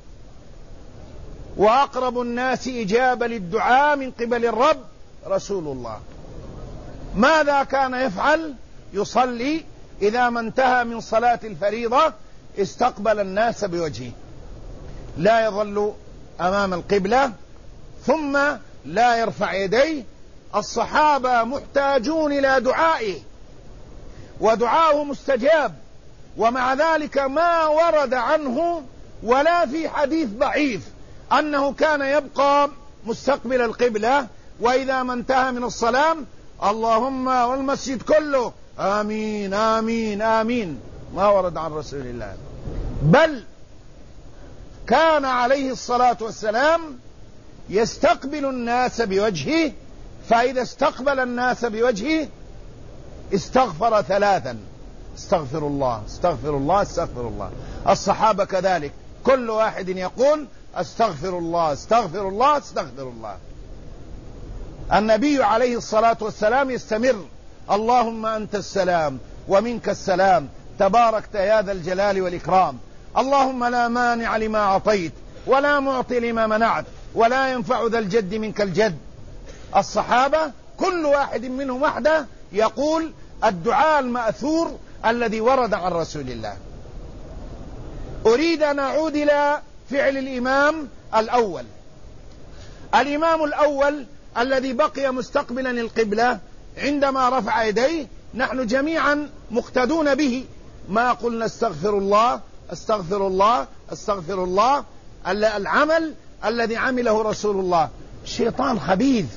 وأقرب الناس إجابة للدعاء من قبل الرب رسول الله. ماذا كان يفعل؟ يصلي إذا ما انتهى من صلاة الفريضة استقبل الناس بوجهه، لا يظل أمام القبلة، ثم لا يرفع يديه. الصحابة محتاجون إلى دعائه، ودعاؤه مستجاب، ومع ذلك ما ورد عنه ولا في حديث ضعيف أنه كان يبقى مستقبل القبلة، وإذا ما انتهى من الصلاة اللهم والمسجد كله آمين آمين آمين، ما ورد عن رسول الله. بل كان عليه الصلاة والسلام يستقبل الناس بوجهه، فإذا استقبل الناس بوجهه استغفر ثلاثا: استغفر الله استغفر الله استغفر الله. الصحابة كذلك، كل واحد يقول استغفر الله استغفر الله استغفر الله. النبي عليه الصلاة والسلام يستمر: اللهم أنت السلام ومنك السلام تباركت يا ذا الجلال والإكرام، اللهم لا مانع لما أعطيت ولا معطي لما منعت ولا ينفع ذا الجد منك الجد. الصحابة كل واحد منهم وحده يقول الدعاء المأثور الذي ورد عن رسول الله. أريد أن أعود إلى فعل الإمام الأول. الإمام الأول الذي بقي مستقبلا القبلة عندما رفع يديه نحن جميعا مقتدون به، ما قلنا استغفر الله استغفر الله استغفر الله، العمل الذي عمله رسول الله. الشيطان خبيث،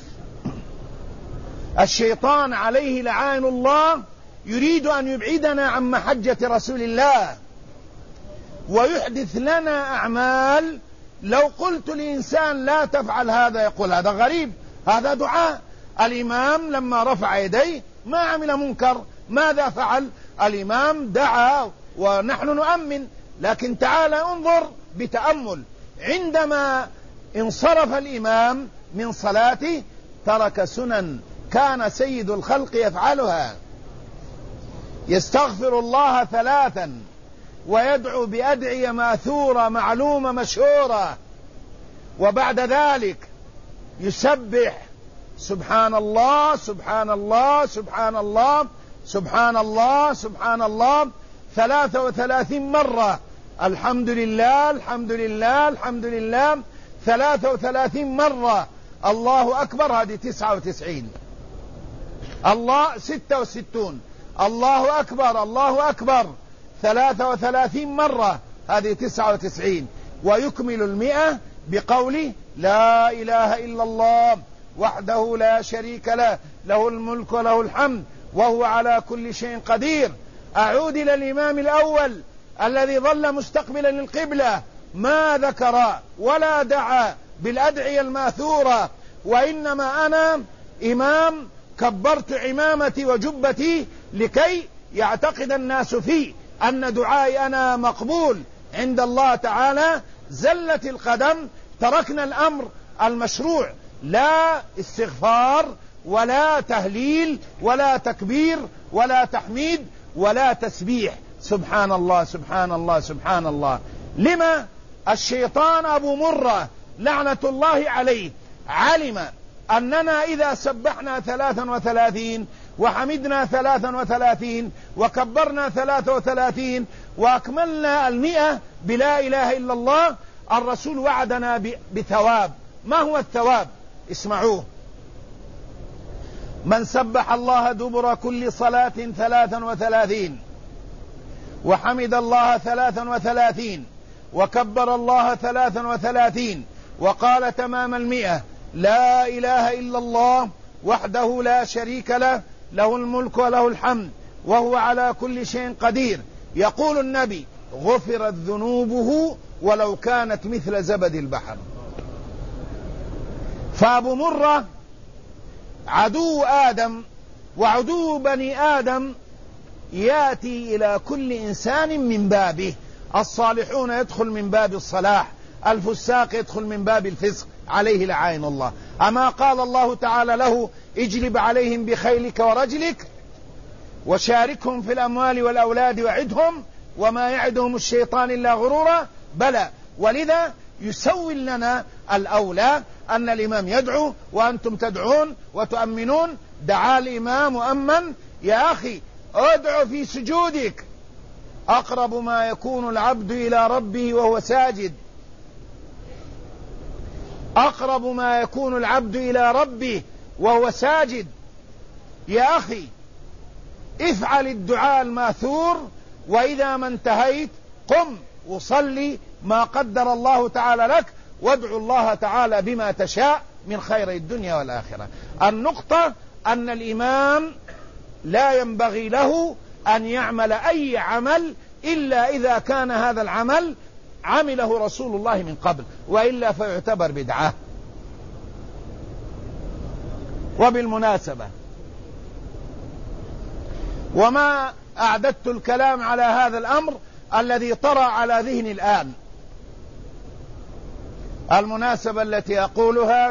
الشيطان عليه لعائن الله يريد أن يبعدنا عن محجة رسول الله ويحدث لنا أعمال. لو قلت لإنسان لا تفعل هذا يقول هذا غريب، هذا دعاء. الإمام لما رفع يديه ما عمل منكر، ماذا فعل؟ الإمام دعا ونحن نؤمن. لكن تعال انظر بتأمل، عندما انصرف الإمام من صلاته ترك سنن كان سيد الخلق يفعلها: يستغفر الله ثلاثا ويدعو بأدعية ماثورة معلومة مشهورة، وبعد ذلك يسبح سبحان الله سبحان الله سبحان الله سبحان الله سبحان الله 33 مرة، الحمد لله الحمد لله الحمد لله 33 مرة، الله أكبر هذه 99، الله 66، الله أكبر الله أكبر 33 مرة هذه 99، ويكمل 100 بقوله لا إله إلا الله وحده لا شريك له له الملك وله الحمد وهو على كل شيء قدير. أعود إلى الإمام الأول الذي ظل مستقبلا للقبلة، ما ذكر ولا دعا بالأدعية الماثورة، وإنما أنا إمام كبرت عمامتي وجبتي لكي يعتقد الناس في أن دعائي أنا مقبول عند الله تعالى. زلت القدم، تركنا الأمر المشروع، لا استغفار ولا تهليل ولا تكبير ولا تحميد ولا تسبيح، سبحان الله سبحان الله سبحان الله. لما؟ الشيطان أبو مرة لعنة الله عليه علم أننا إذا سبحنا 33 وحمدنا 33 وكبرنا 33 وأكملنا 100 بلا إله إلا الله، الرسول وعدنا بثواب. ما هو الثواب؟ اسمعوه: من سبح الله دبر كل صلاة 33 وحمد الله 33 وكبر الله 33 وقال تمام 100 لا إله إلا الله وحده لا شريك له له الملك وله الحمد وهو على كل شيء قدير، يقول النبي غفرت ذنوبه ولو كانت مثل زبد البحر. فأبو مرة عدو آدم وعدو بني آدم يأتي إلى كل إنسان من بابه، الصالحون يدخل من باب الصلاح، الفساق يدخل من باب الفسق، عليه لعائن الله. أما قال الله تعالى له اجلب عليهم بخيلك ورجلك وشاركهم في الأموال والأولاد وعدهم وما يعدهم الشيطان إلا غرورا؟ بلى. ولذا يسوي لنا الأولى أن الإمام يدعو وأنتم تدعون وتؤمنون. دعا الإمام مؤمن، يا أخي ادع في سجودك. أقرب ما يكون العبد إلى ربه وهو ساجد، أقرب ما يكون العبد إلى ربه وهو ساجد. يا أخي افعل الدعاء الماثور، وإذا ما انتهيت قم وصلي ما قدر الله تعالى لك، وادعو الله تعالى بما تشاء من خير الدنيا والآخرة. النقطة أن الإمام لا ينبغي له أن يعمل أي عمل إلا إذا كان هذا العمل عمله رسول الله من قبل، وإلا فيعتبر بدعة. وبالمناسبة، وما أعددت الكلام على هذا الأمر الذي طرأ على ذهني الآن، المناسبة التي أقولها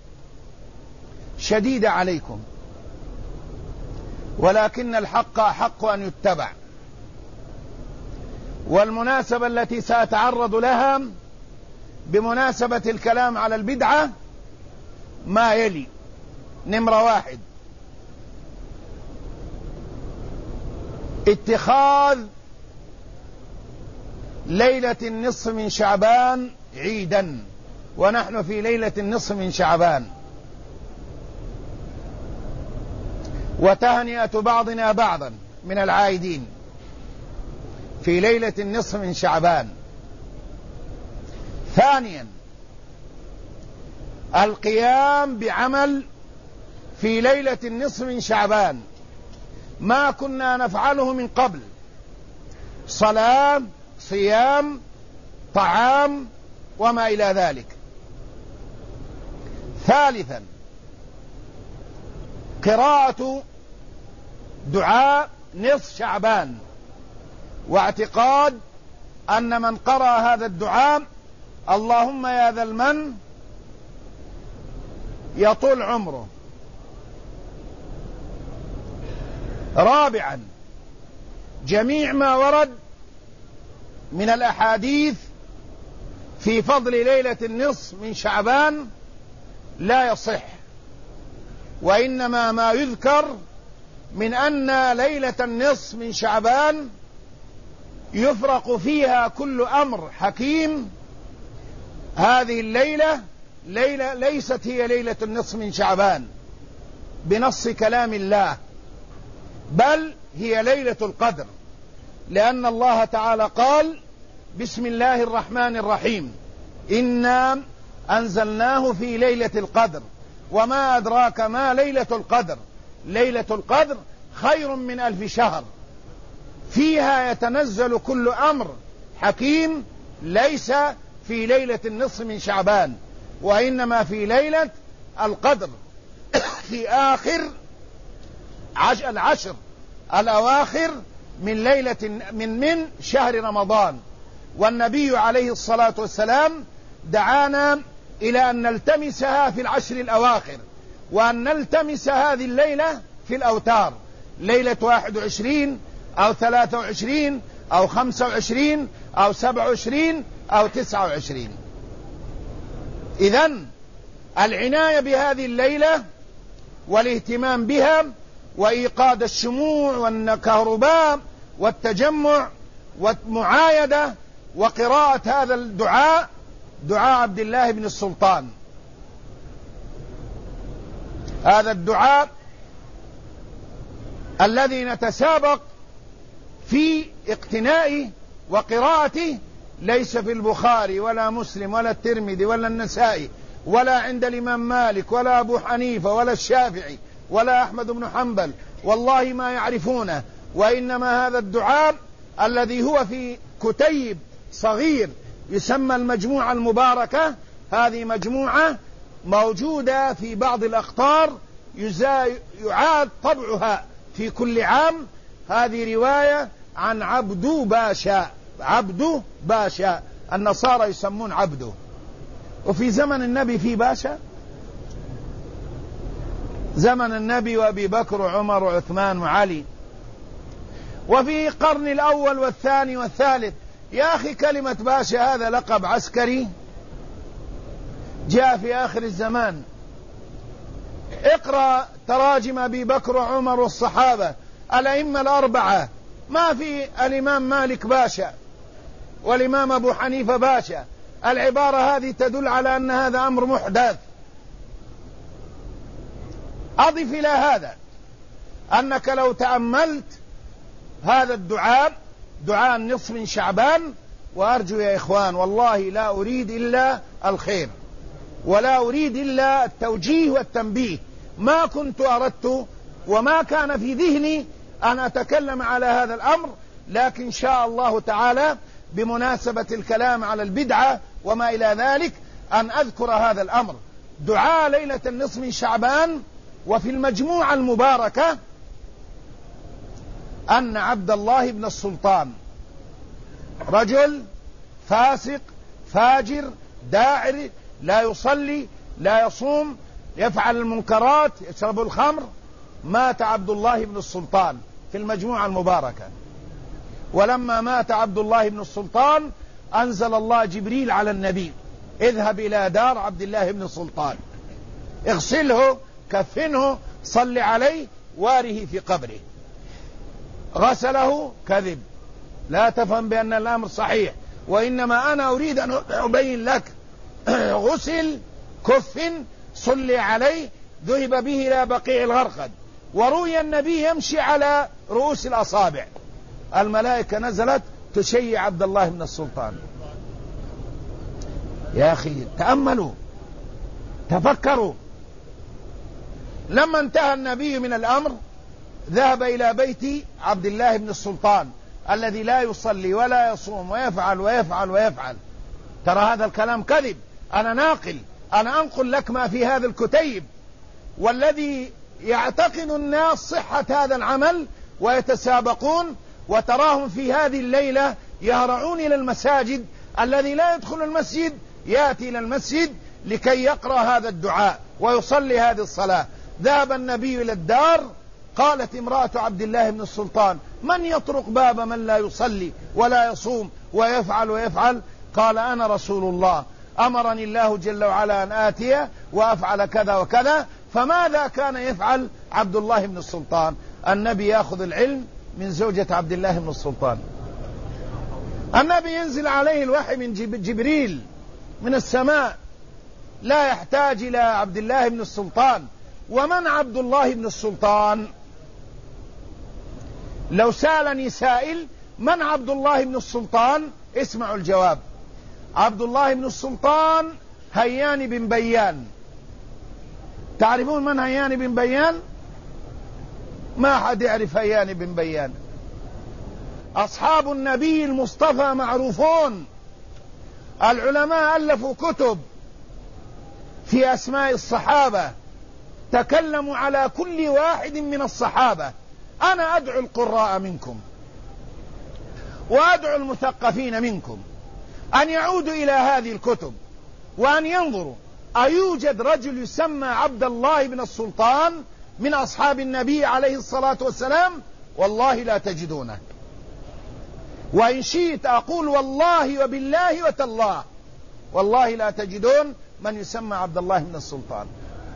شديدة عليكم، ولكن الحق أحق أن يتبع. والمناسبة التي سأتعرض لها بمناسبة الكلام على البدعة ما يلي: نمرة 1، اتخاذ ليلة النصف من شعبان عيدا، ونحن في ليلة النصف من شعبان، وتهنئة بعضنا بعضا من العائدين في ليلة النصف من شعبان. 2، القيام بعمل في ليلة النصف من شعبان ما كنا نفعله من قبل: صلاة، صيام، طعام، وما إلى ذلك. 3، قراءة دعاء نصف شعبان، واعتقاد أن من قرأ هذا الدعاء اللهم يا ذا المن يطول عمره. 4، جميع ما ورد من الأحاديث في فضل ليلة النصف من شعبان لا يصح، وإنما ما يذكر من أن ليلة النصف من شعبان يفرق فيها كل أمر حكيم. هذه الليلة ليست هي ليلة النصف من شعبان بنص كلام الله، بل هي ليلة القدر، لأن الله تعالى قال: بسم الله الرحمن الرحيم، إنا أنزلناه في ليلة القدر، وما أدراك ما ليلة القدر، ليلة القدر خير من 1000 شهر، فيها يتنزل كل أمر حكيم، ليس في ليلة النصف من شعبان، وإنما في ليلة القدر في آخر العشر الأواخر من ليلة من شهر رمضان. والنبي عليه الصلاة والسلام دعانا إلى أن نلتمسها في العشر الأواخر، وأن نلتمس هذه الليلة في الأوتار، ليلة 21 أو 23 أو 25 أو 27 أو 29. إذن العناية بهذه الليلة والاهتمام بها، وإيقاد الشموع والكهرباء والتجمع والمعايدة وقراءة هذا الدعاء، دعاء عبد الله بن السلطان. هذا الدعاء الذي نتسابق في اقتنائه وقراءته ليس في البخاري ولا مسلم ولا الترمذي ولا النسائي ولا عند الإمام مالك ولا أبو حنيفة ولا الشافعي ولا أحمد بن حنبل، والله ما يعرفونه. وإنما هذا الدعاء الذي هو في كتيب صغير يسمى المجموعة المباركة، هذه مجموعة موجودة في بعض الأقطار يعاد طبعها في كل عام. هذه رواية عن عبدو باشا، النصارى يسمون عبده، وفي زمن النبي في باشا؟ زمن النبي وأبي بكر وعمر وعثمان وعلي، وفي قرن الأول والثاني والثالث. يا أخي كلمة باشا هذا لقب عسكري جاء في آخر الزمان. اقرأ تراجم أبي بكر وعمر والصحابة الأئمة الأربعة، ما في الإمام مالك باشا والإمام أبو حنيفة باشا. العبارة هذه تدل على أن هذا أمر محدث. أضف إلى هذا أنك لو تأملت هذا الدعاء، دعاء النصف من شعبان، وأرجو يا إخوان والله لا أريد إلا الخير ولا أريد إلا التوجيه والتنبيه، ما كنت أردت وما كان في ذهني أن أتكلم على هذا الأمر، لكن شاء الله تعالى بمناسبة الكلام على البدعة وما إلى ذلك أن أذكر هذا الأمر. دعاء ليلة النصف من شعبان وفي المجموعة المباركة أن عبد الله بن السلطان رجل فاسق فاجر داعر، لا يصلي لا يصوم، يفعل المنكرات، يشرب الخمر. مات عبد الله بن السلطان في المجموعة المباركة. ولما مات عبد الله بن السلطان أنزل الله جبريل على النبي: اذهب إلى دار عبد الله بن السلطان، اغسله كفنه صل عليه واره في قبره. غسله كذب، لا تفهم بأن الأمر صحيح، وإنما أنا أريد أن أبين لك غسل كفن صل عليه، ذهب به إلى بقيع الغرقد، وروي النبي يمشي على رؤوس الأصابع. الملائكة نزلت تشيع عبد الله بن السلطان. يا أخي تأملوا تفكروا. لما انتهى النبي من الأمر ذهب إلى بيت عبد الله بن السلطان الذي لا يصلي ولا يصوم ويفعل ويفعل ويفعل. ترى هذا الكلام كذب، أنا ناقل، أنا أنقل لك ما في هذا الكتيب. والذي يعتقد الناس صحة هذا العمل ويتسابقون، وتراهم في هذه الليلة يهرعون إلى المساجد. الذي لا يدخل المسجد يأتي إلى المسجد لكي يقرأ هذا الدعاء ويصلي هذه الصلاة. ذهب النبي إلى الدار، قالت امرأة عبد الله بن السلطان: من يطرق باب من لا يصلي ولا يصوم ويفعل ويفعل؟ قال: أنا رسول الله، أمرني الله جل وعلا أن آتي وأفعل كذا وكذا. فماذا كان يفعل عبد الله بن السلطان؟ النبي يأخذ العلم من زوجة عبد الله بن السلطان. النبي ينزل عليه الوحي من جبريل من السماء، لا يحتاج إلى عبد الله بن السلطان. ومن عبد الله بن السلطان؟ لو سألني سائل من عبد الله بن السلطان، اسمعوا الجواب: عبد الله بن السلطان هيان بن بيان. تعرفون من هيان بن بيان؟ ما حد يعرف هيان بن بيان. أصحاب النبي المصطفى معروفون، العلماء ألفوا كتب في أسماء الصحابة، تكلموا على كل واحد من الصحابة. أنا أدعو القراء منكم وأدعو المثقفين منكم أن يعودوا إلى هذه الكتب وأن ينظروا أيوجد رجل يسمى عبد الله بن السلطان من أصحاب النبي عليه الصلاة والسلام؟ والله لا تجدونه. وإن شئت أقول والله وبالله وتالله، والله لا تجدون من يسمى عبد الله بن السلطان.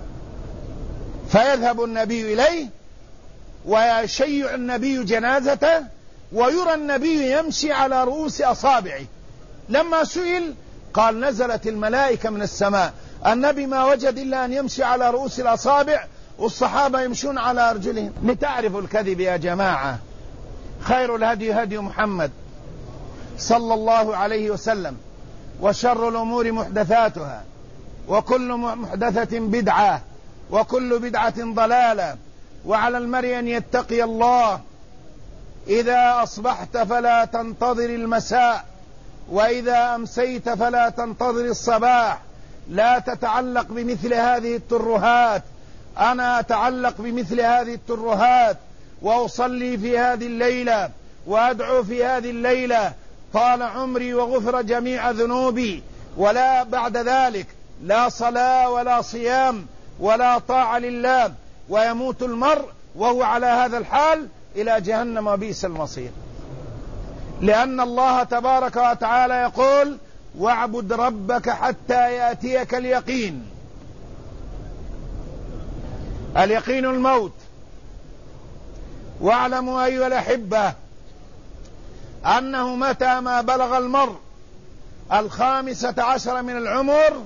فيذهب النبي إليه ويشيع النبي جنازته، ويرى النبي يمشي على رؤوس أصابعه. لما سئل قال: نزلت الملائكة من السماء. النبي ما وجد إلا أن يمشي على رؤوس الأصابع، والصحابة يمشون على أرجلهم. لتعرفوا الكذب يا جماعة. خير الهدي هدي محمد صلى الله عليه وسلم، وشر الأمور محدثاتها، وكل محدثة بدعة، وكل بدعة ضلالة. وعلى المرء أن يتقي الله. إذا أصبحت فلا تنتظر المساء، وإذا أمسيت فلا تنتظر الصباح. لا تتعلق بمثل هذه الترهات. أنا أتعلق بمثل هذه الترهات، وأصلي في هذه الليلة، وأدعو في هذه الليلة، طال عمري وغفر جميع ذنوبي، ولا بعد ذلك لا صلاة ولا صيام ولا طاعة لله، ويموت المرء وهو على هذا الحال إلى جهنم وبئس المصير. لأن الله تبارك وتعالى يقول: واعبد ربك حتى يأتيك اليقين. اليقين الموت. واعلموا أيها الأحبة أنه متى ما بلغ المرء 15 من العمر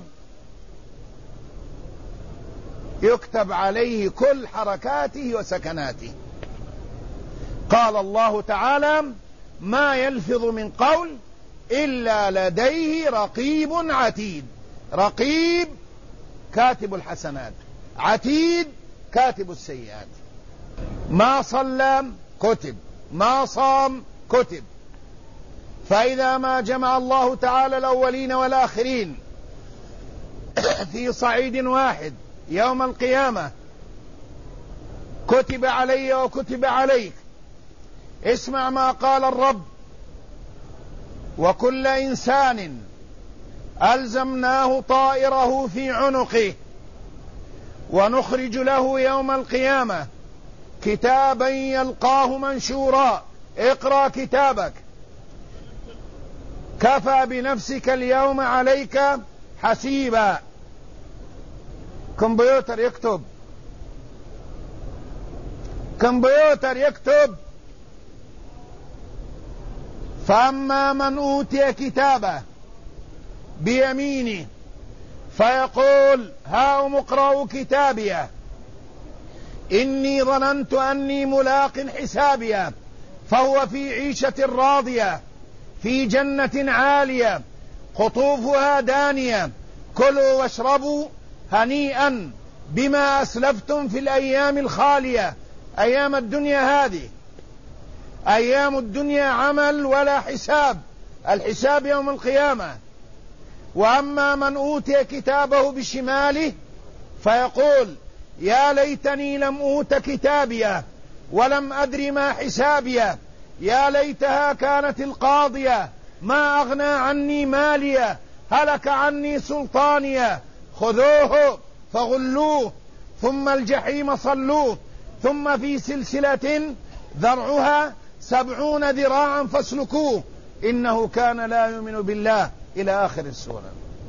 يكتب عليه كل حركاته وسكناته. قال الله تعالى: ما يلفظ من قول إلا لديه رقيب عتيد. رقيب كاتب الحسنات، عتيد كاتب السيئات. ما صلى كتب، ما صام كتب. فإذا ما جمع الله تعالى الأولين والآخرين في صعيد واحد يوم القيامة كتب علي وكتب عليك. اسمع ما قال الرب: وكل إنسان ألزمناه طائره في عنقه ونخرج له يوم القيامة كتابا يلقاه منشورا. اقرأ كتابك، كفى بنفسك اليوم عليك حسيبا. كمبيوتر يكتب، كمبيوتر يكتب. فأما من أوتي كتابه بيمينه فيقول: هاؤم اقرءوا كتابيه إني ظننت أني ملاق حسابيه. فهو في عيشة راضية في جنة عالية قطوفها دانية. كلوا واشربوا هنيئا بما أسلفتم في الأيام الخالية. أيام الدنيا هذه أيام الدنيا عمل ولا حساب، الحساب يوم القيامة. وأما من أوتي كتابه بشماله فيقول: يا ليتني لم أوت كتابيه ولم أدر ما حسابيه، يا ليتها كانت القاضية ما أغنى عني ماليه، هلك عني سلطانيه. خذوه فغلوه ثم الجحيم صلوه ثم في سلسلة ذرعها 70 ذراعا فاسلكوه إنه كان لا يؤمن بالله إلى آخر السورة.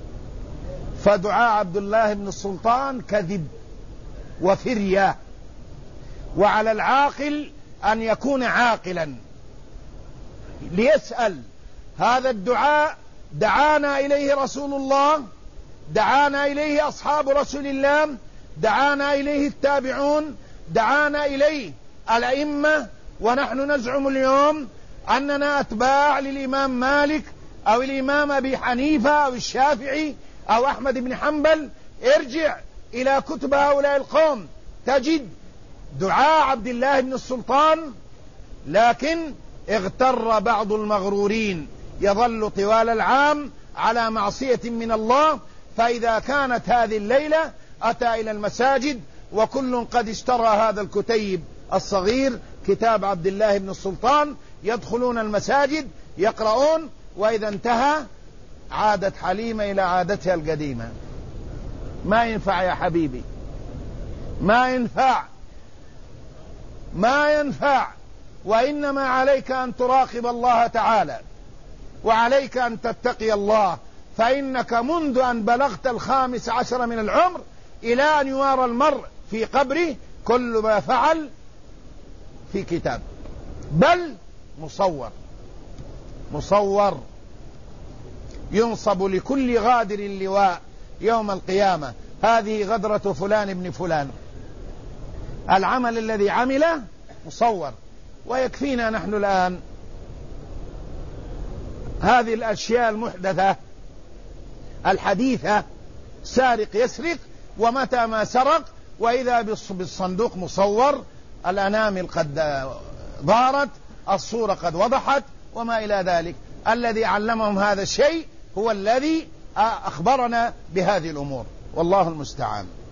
فدعاء عبد الله بن السلطان كذب وفرية، وعلى العاقل أن يكون عاقلا ليسأل: هذا الدعاء دعانا إليه رسول الله، دعانا إليه أصحاب رسول الله، دعانا إليه التابعون، دعانا إليه الأئمة، ونحن نزعم اليوم أننا أتباع للإمام مالك أو الإمام أبي حنيفة أو الشافعي أو أحمد بن حنبل. ارجع إلى كتب هؤلاء القوم تجد دعاء عبد الله بن السلطان. لكن اغتر بعض المغرورين يظل طوال العام على معصية من الله، فإذا كانت هذه الليلة أتى إلى المساجد، وكل قد اشترى هذا الكتيب الصغير كتاب عبد الله بن السلطان، يدخلون المساجد يقرؤون، وإذا انتهى عادت حليمة إلى عادتها القديمة. ما ينفع يا حبيبي، ما ينفع، ما ينفع. وإنما عليك أن تراقب الله تعالى، وعليك أن تتقي الله، فإنك منذ أن بلغت 15 من العمر إلى أن يوارى المرء في قبره كل ما فعل في كتاب، بل مصور ينصب لكل غادر لواء يوم القيامة: هذه غدرة فلان ابن فلان. العمل الذي عمله مصور. ويكفينا نحن الآن هذه الأشياء المحدثة الحديثة: سارق يسرق، ومتى ما سرق وإذا بالصندوق مصور، الأنامل قد ظهرت، الصورة قد وضحت، وما إلى ذلك. الذي علمهم هذا الشيء هو الذي أخبرنا بهذه الأمور، والله المستعان.